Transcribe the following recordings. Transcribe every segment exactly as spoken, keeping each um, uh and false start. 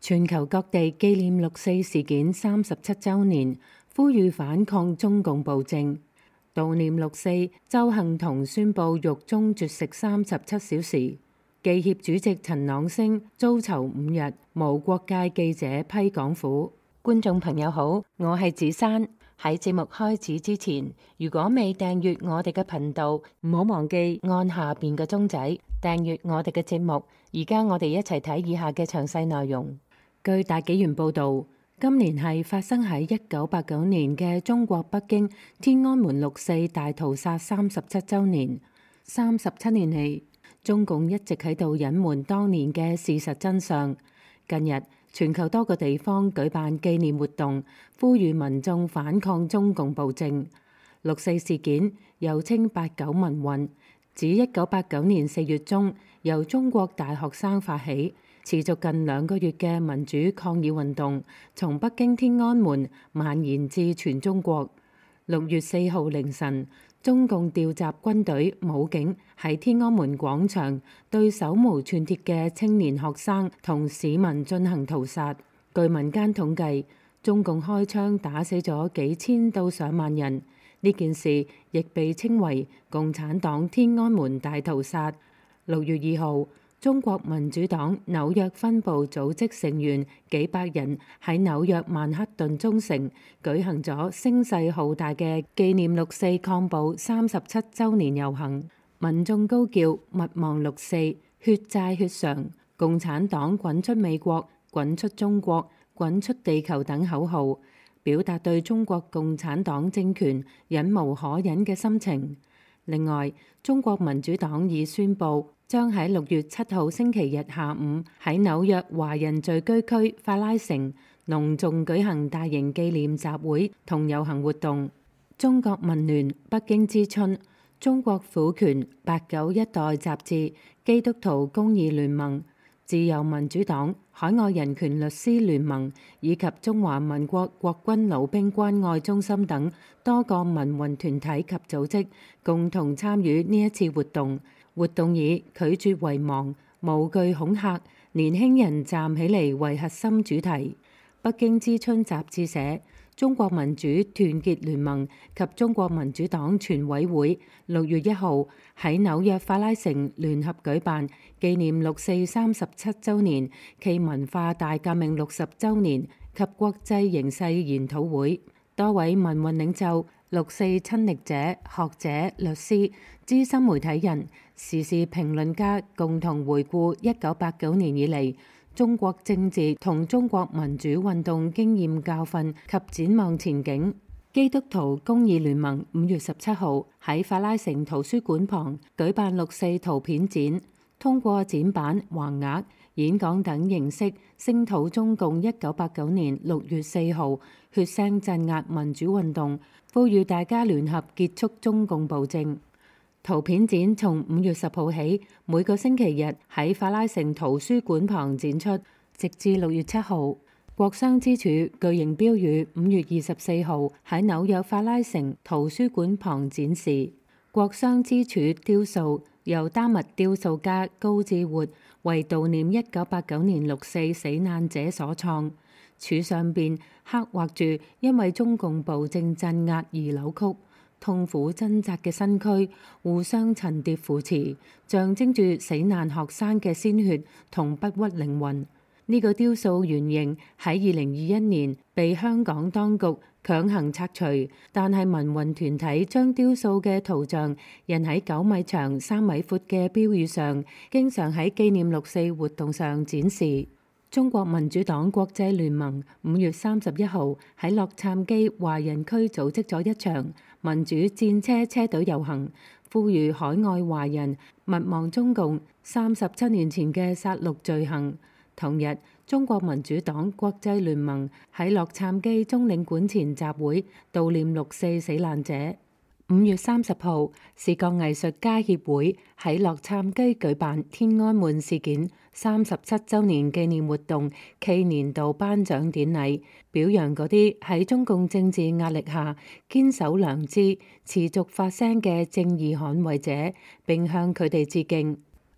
全球各地紀念六四事件三十七週年，呼籲反抗中共暴政。悼念六四，鄒幸彤宣布獄中絕食三十七小時。記協主席陳朗昇遭囚五日，無國界記者批港府。觀眾朋友好，我係子珊。喺節目開始之前，如果未訂閱我哋嘅頻道，唔好忘記按下邊嘅鐘仔訂閱我哋嘅節目。而家我哋一齊睇以下嘅詳細內容。據大紀元報導，今年係發生喺一九八九年嘅中國北京天安門六四大屠殺三十七週年。三十七年嚟，中共一直喺度隱瞞當年嘅事實真相。近日，全球多個地方舉辦紀念活動，呼籲民眾反抗中共暴政。六四事件又稱八九民運，指一九八九年四月中由中國大學生發起，持續近兩個月嘅民主抗議運動，從北京天安門蔓延至全中國。六月四號凌晨，中共調集軍隊武警喺天安門廣場對手無寸鐵嘅青年學生同市民進行屠殺。據民間統計，中共開槍打死咗幾千到上萬人。呢件事亦被稱為共產黨天安門大屠殺。六月二號，中國民主黨紐約分部組織成員幾百人喺紐約曼克頓中城舉行咗聲勢浩大嘅紀念六四抗暴三十七週年遊行，民眾高叫勿忘六四、血債血償、共產黨滾出美國、滾出中國、滾出地球等口號，表達對中國共產黨政權忍無可忍嘅心情。另外，中國民主黨已宣布將喺六月七號星期日下午喺紐約華人聚居區法拉盛隆重舉行大型紀念集會同遊行活動。中國民聯、北京之春、中國婦權、八九一代雜誌、基督徒公義聯盟、自由民主黨、海外人權律師聯盟以及中華民國國軍老兵關愛中心等多個民運團體及組織共同參與呢一次活動。活動以拒絕遺忘、無懼恐嚇、年輕人站起嚟為核心主題。北京之春雜誌社、中國民主團結聯盟及中國民主黨全委會六月一號喺紐約法拉盛聯合舉辦紀念六四三十七週年暨文化大革命六十週年及國際形勢研討會。多位民運領袖、六四親歷者、學者、律師、資深媒體人、時事評論家共同回顧一九八九年以嚟中國政治同中國民主運動經驗教訓及展望前景。基督徒公義聯盟五月十七號喺法拉盛圖書館旁舉辦六四圖片展，通過展板、橫額、演講等形式聲討中共一九八九年六月四號血腥鎮壓民主運動，呼籲大家聯合結束中共暴政。圖片展從五月十號起，每個星期日喺法拉盛圖書館旁展出，直至六月七號。國殤之柱巨型標語五月二十四號喺紐約法拉盛圖書館旁展示。國殤之柱雕塑由丹麥雕塑家高志活為悼念一九八九年六四死難者所創，柱上邊刻畫住因為中共暴政鎮壓而扭曲、痛苦掙扎嘅身軀，互相層疊扶持，象徵住死難學生嘅鮮血同不屈靈魂。呢、這個雕塑原型喺二零二一年被香港當局強行拆除，但係民運團體將雕塑嘅圖像印喺九米長、三米闊嘅標語上，經常喺紀念六四活動上展示。中國民主黨國際聯盟五月三十一號喺洛杉磯華人區組織咗一場民主戰車車隊遊行，呼籲海外華人勿忘中共三十七年前嘅殺戮罪行。同日，中國民主黨國際聯盟喺洛杉磯中領館前集會悼念六四死難者。五月三十號，視覺藝術家協會喺洛杉磯舉辦天安門事件三十七週年紀念活動暨年度頒獎典禮，表揚嗰啲喺中共政治壓力下堅守良知、持續發聲嘅正義捍衛者，並向佢哋致敬。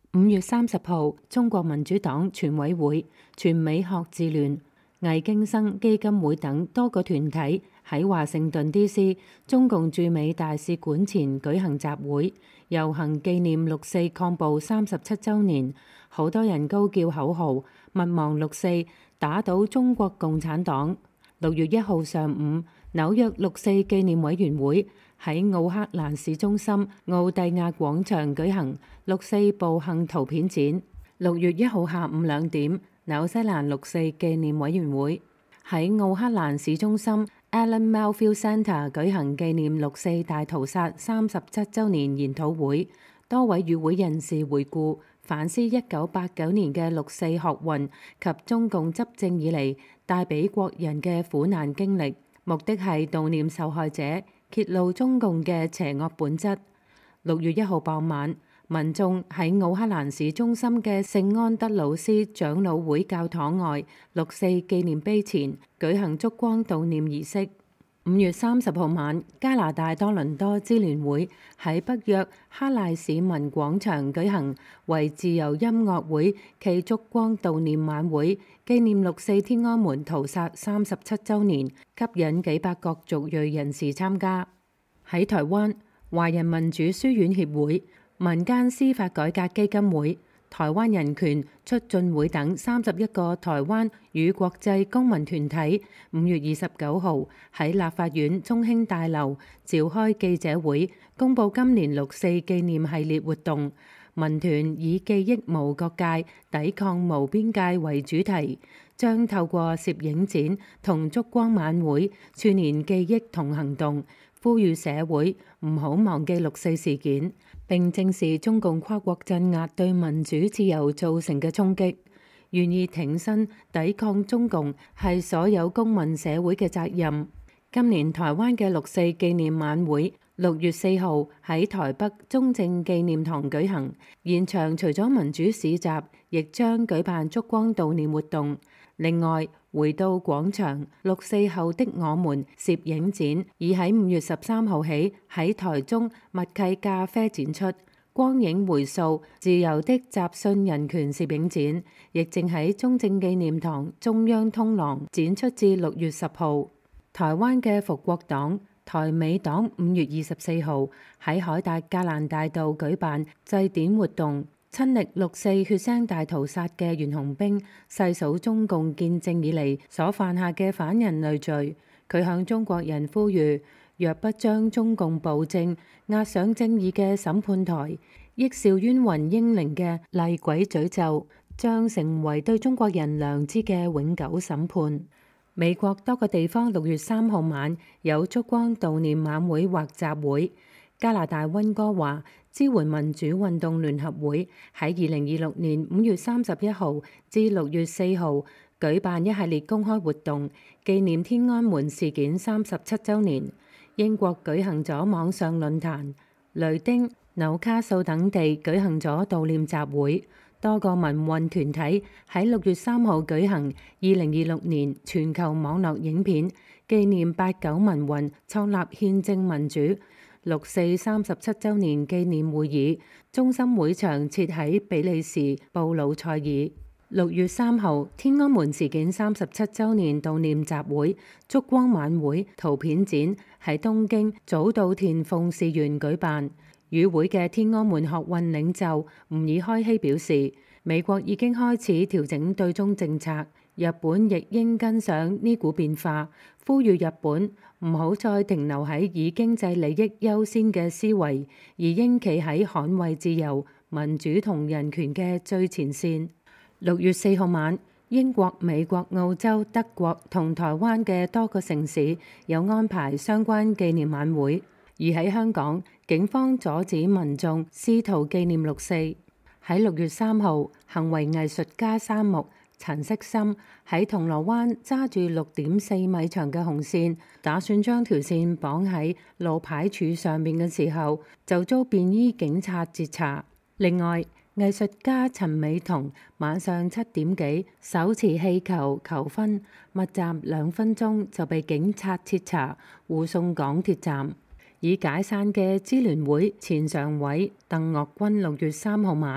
五月三十號，中國民主黨全委會、全美學自聯、魏京生基金會等多個團體喺華盛頓 D C 中共駐美大使館前舉行集會遊行，紀念六四抗暴三十七週年。好多人高叫口號，勿忘六四，打倒中國共產黨。六月一號上午，紐約六四紀念委員會喺奧克蘭市中心奧蒂亞廣場舉行六四步行圖片展。六月一號下午兩點，紐西蘭六四紀念委員會喺奧克蘭市中心 Allan Melfield Centre 舉行紀念六四大屠殺三十七週年研討會，多位與會人士回顧反思一九八九年嘅六四學運及中共執政以嚟帶俾國人嘅苦難經歷，目的係悼念受害者，揭露中共嘅邪惡本質。六月一號傍晚，民眾喺奧克蘭市中心嘅聖安德魯斯長老會教堂外六四紀念碑前舉行燭光悼念儀式。五月三十號晚，加拿大多倫多支聯會喺北約克賴市民廣場舉行為自由音樂會暨燭光悼念晚會，紀念六四天安門屠殺三十七週年，吸引幾百各族裔人士參加。喺台灣，華人民主書院協會、民間司法改革基金會、台灣人權促進會等三十一個台灣與國際公民團體，五月二十九號喺立法院中興大樓召開記者會，公佈今年六四紀念系列活動。民團以記憶無國界、抵抗無邊界為主題，將透過攝影展同燭光晚會串連記憶同行動，呼籲社會唔好忘記六四事件，並正視中共跨國鎮壓對民主自由造成嘅衝擊，願意挺身抵抗中共係所有公民社會嘅責任。今年台灣嘅六四紀念晚會六月四號喺台北中正紀念堂舉行，現場除咗民主市集，亦將舉辦燭光悼念活動。另外，回到廣場，六四後的我們攝影展已喺五月十三號起喺台中默契咖啡展出，光影回溯自由的集信人權攝影展亦正喺中正紀念堂中央通廊展出至六月十號。台灣嘅復國黨台美黨五月二十四號喺凱達格蘭大道舉辦祭典活動，親歷六四血腥大屠殺嘅袁弘兵細數中共建政以嚟所犯下嘅反人類罪。佢向中國人呼籲，若不將中共暴政押上正義嘅審判台，憶兆冤魂英靈嘅厲鬼詛咒，將成為對中國人良知嘅永久審判。美國多個地方六月三號晚有燭光悼念晚會或集會。加拿大溫哥華支援民主運動聯合會喺二零二六年五月三十一號至六月四號舉辦一系列公開活動，紀念天安門事件三十七週年。英國舉行咗網上論壇，雷丁、紐卡素等地舉行咗悼念集會。多個民運團體喺六月三號舉行二零二六年全球網絡影片紀念八九民運創立憲政民主六四三十七週年紀念會議，中心會場設喺比利時布魯塞爾。六月三號，天安門事件三十七週年悼念集會、燭光晚會、圖片展喺東京早稻田鳳事園舉辦。與會嘅天安門學運領袖吾爾開希表示，美國已經開始調整對中政策，日本亦應跟上呢股變化，呼籲日本唔好再停留喺以經濟利益優先嘅思維，而應企喺捍衛自由、民主同人權嘅最前線。六月四號晚，英國、美國、澳洲、德國同台灣嘅多個城市有安排相關紀念晚會。而喺香港，警方阻止民眾試圖紀念六四。喺六月三號，行為藝術家三木陳色心喺銅鑼灣揸住六點四米長嘅紅線，打算將條線綁喺路牌柱上面嘅時候，就遭便衣警察截查。另外，藝術家陳美彤晚上七點幾手持氣球求婚，密集兩分鐘就被警察截查，護送港鐵站。已解散嘅支聯會前常委鄧岳君六月三號晚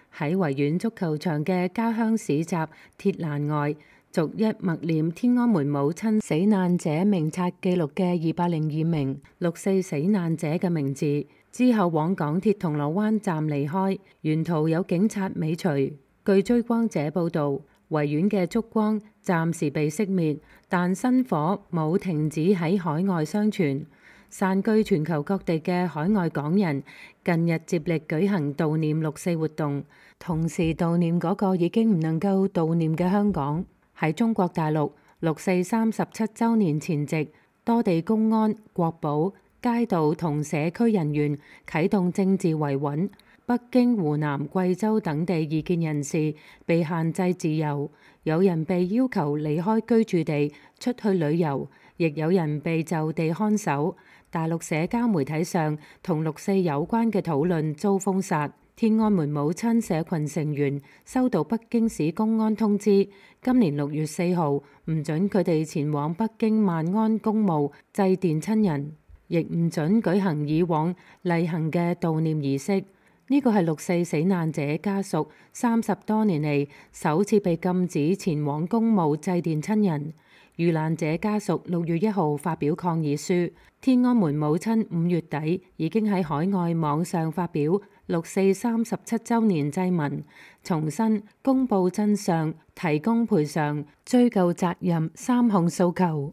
喺維園足球場嘅家鄉市集鐵欄外，逐一默念天安門母親死難者名冊記錄嘅二百零二名六四死難者嘅名字，之後往港鐵銅鑼灣站離開，沿途有警察尾隨。據追光者報導，維園嘅燭光暫時被熄滅，但新火冇停止喺海外相傳。散居全球各地嘅海外港人近日接力舉行悼念六四活動，同時悼念嗰個已經唔能夠悼念嘅香港。喺中國大陸，六四三十七週年前夕，多地公安、國保、街道同社區人員啟動政治維穩。北京、湖南、貴州等地異見人士被限制自由，有人被要求離開居住地出去旅遊，亦有人被就地看守。大陸社交媒體上同六四有關嘅討論遭封殺。天安門母親社群成員收到北京市公安通知，今年六月四號唔准佢哋前往北京萬安公墓祭奠親人，亦唔准舉行以往例行嘅悼念儀式。呢個係六四死難者家屬三十多年嚟首次被禁止前往公墓祭奠親人。遇難者家屬六月一號發表抗議書，天安門母親五月底已經喺海外網上發表六四三十七週年祭文，重申公佈真相、提供賠償、追究責任三項訴求。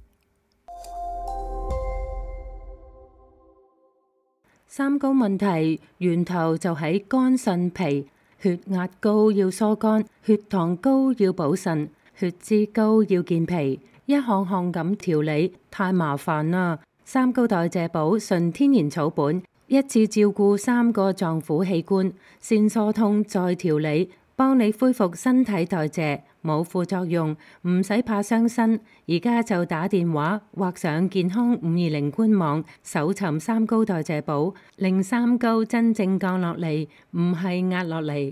三高問題源頭就喺肝腎脾，血壓高要疏肝，血糖高要補腎，血脂高要健脾，一項項咁調理太麻煩啦。三高代謝寶純天然草本，一次照顧三個臟腑器官，先疏通再調理，幫你恢復身體代謝，冇副作用，唔使怕傷身。而家就打電話或上健康五二零官網搜尋三高代謝寶，令三高真正降落嚟，唔係壓落嚟。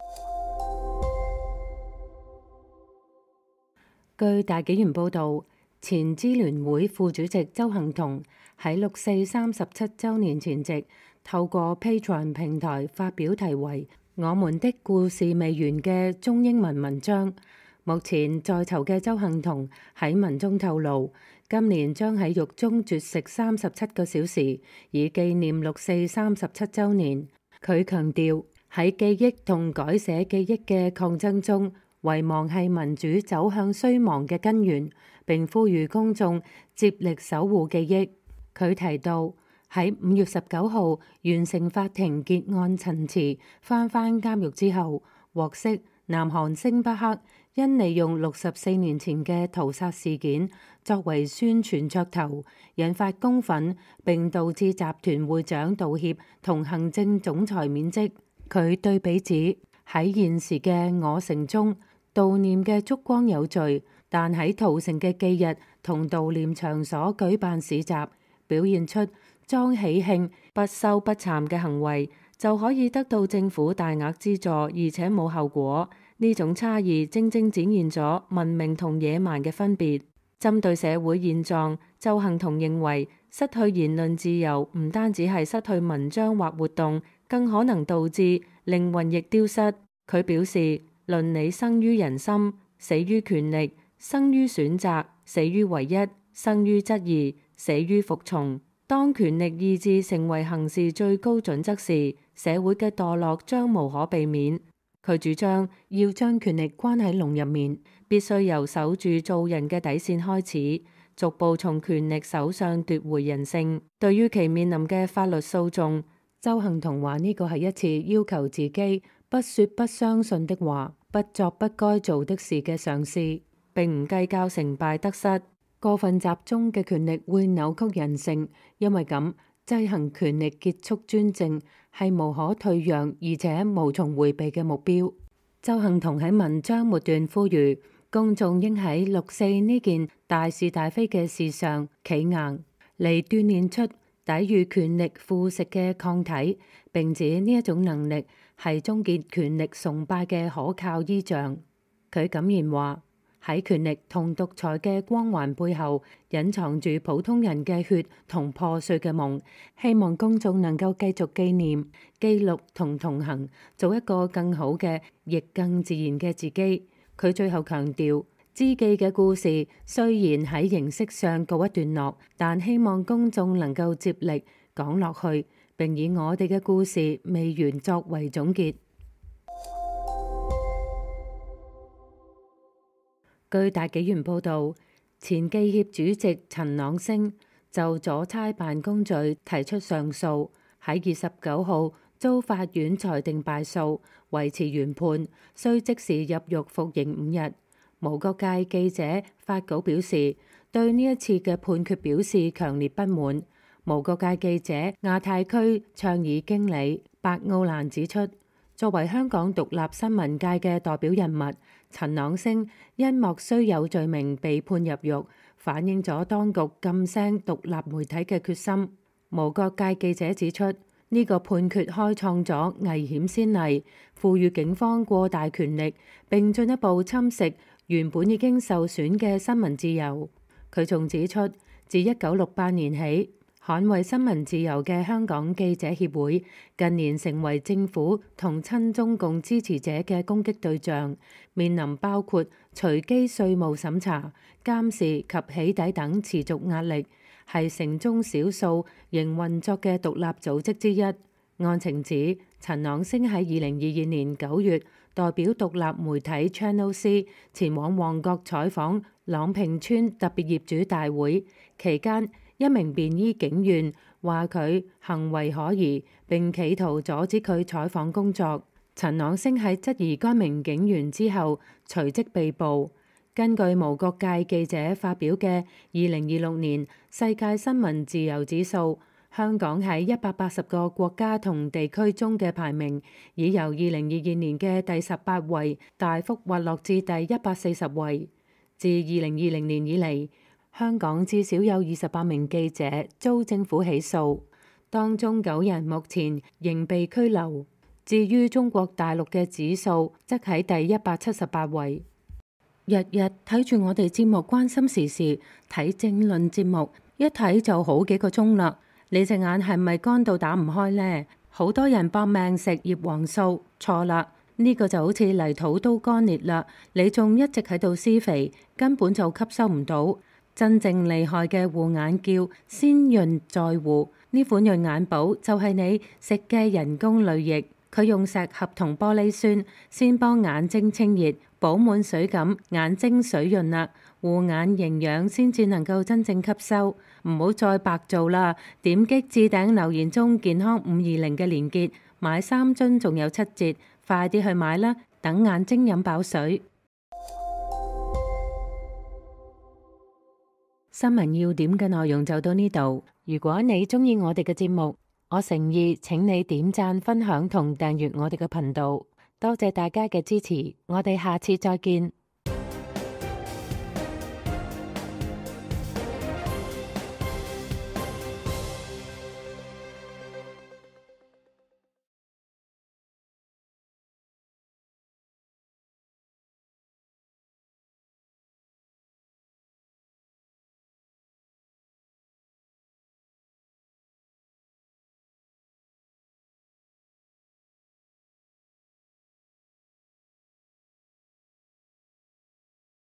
據大紀元報導，前支聯會副主席鄒幸彤喺六四三十七週年前夕，透過 Patreon 平台發表題為《我們的故事未完》嘅中英文文章。目前在囚嘅鄒幸彤喺文中透露，今年將喺獄中絕食三十七個小時，以紀念六四三十七週年。佢強調喺記憶同改寫記憶嘅抗爭中，遺忘係民主走向衰亡嘅根源，並呼籲公眾接力守護記憶。佢提到喺五月十九號完成法庭結案陳詞，翻返監獄之後，獲悉南韓星巴克因利用六十四年前嘅屠殺事件作為宣傳噱頭，引發公憤，並導致集團會長道歉同行政總裁免職。佢對比指喺現時嘅我城中，悼念嘅燭光有序，但喺屠城嘅忌日同悼念場所舉辦市集，表現出裝喜慶不羞不慚嘅行為，就可以得到政府大額資助，而且冇後果。呢種差異正正展現咗文明同野蠻嘅分別。針對社會現狀，鄒幸彤認為失去言論自由唔單止係失去文章或活動，更可能導致靈魂亦丟失。佢表示，倫理生於人心，死於權力；生於選擇，死於唯一；生於質疑，死於服從。當權力意志成為行事最高準則時，社會嘅墮落將無可避免。佢主張要將權力關喺籠入面，必須由守住做人嘅底線開始，逐步從權力手上奪回人性。對於其面臨嘅法律訴訟，鄒幸彤話呢個係一次要求自己不說不相信的話，不作不該做的事嘅嘗試，並唔計較成敗得失。過分集中嘅權力會扭曲人性，因為咁制衡權力結束專政係無可退讓而且無從迴避嘅目標。鄒幸彤喺文章末段呼籲公眾應喺六四呢件大是大非嘅事上企硬，嚟鍛鍊出抵禦權力腐蝕嘅抗體，並指呢一種能力係終結權力崇拜嘅可靠依仗。佢感言話： 喺權力同獨裁嘅光環背後，隱藏住普通人嘅血同破碎嘅夢。希望公眾能夠繼續紀念、記錄同同行，做一個更好嘅，亦更自然嘅自己。佢最後強調，知記嘅故事雖然喺形式上告一段落，但希望公眾能夠接力講落去，並以我哋嘅故事未完作為總結。據大紀元報導，前記協主席陳朗升就阻差辦公罪提出上訴，喺二十九號遭法院裁定敗訴，維持原判，需即時入獄服刑五日。無國界記者發稿表示，對呢一次嘅判決表示強烈不滿。無國界記者亞太區倡議經理白奧蘭指出，作為香港獨立新聞界嘅代表人物，陳朗升因莫須有罪名被判入獄，反映咗當局噤聲獨立媒體嘅決心。無國界記者指出，呢、這個判決開創咗危險先例，賦予警方過大權力，並進一步侵蝕原本已經受損嘅新聞自由。佢仲指出，自一九六八年起，捍衛新聞自由嘅香港記者協會近年成為政府同親中共支持者嘅攻擊對象，面臨包括隨機稅務審查、監視及起底等持續壓力，係城中少數仍運作嘅獨立組織之一。案情指，陳朗升喺二零二二年九月代表獨立媒體 Channel C 前往旺角採訪朗屏村特別業主大會期間，一名便衣警員話佢行為可疑，並企圖阻止佢採訪工作。陳朗升喺質疑該名警員之後，隨即被捕。根據無國界記者發表嘅二零二六年世界新聞自由指數，香港喺一百八十個國家同地區中嘅排名，已由二零二二年嘅第十八位大幅滑落至第一百四十位。自二零二零年以嚟，香港至少有二十八名記者遭政府起訴，當中九人目前仍被拘留。至於中國大陸嘅指數，則喺第一百七十八位。日日睇住我哋節目關心時事，睇政論節目，一睇就好幾個鐘啦。你隻眼係咪乾到打唔開呢？好多人搏命食葉黃素，錯啦，呢個就好似泥土都乾裂啦，你仲一直喺度施肥，根本就吸收唔到。真正厲害嘅護眼叫先潤再護，呢款潤眼寶就係你食嘅人工淚液，佢用石斛同玻璃酸先幫眼睛清熱，補滿水咁，眼睛水潤啦，護眼營養先至能夠真正吸收。唔好再白做啦，點擊置頂留言中健康五二零嘅連結，買三樽仲有七折，快啲去買啦，等眼睛飲飽水。新聞要點嘅內容就到呢度。如果你鍾意我哋嘅節目，我誠意請你點讚、分享同訂閱我哋嘅頻道。多謝大家嘅支持，我哋下次再見。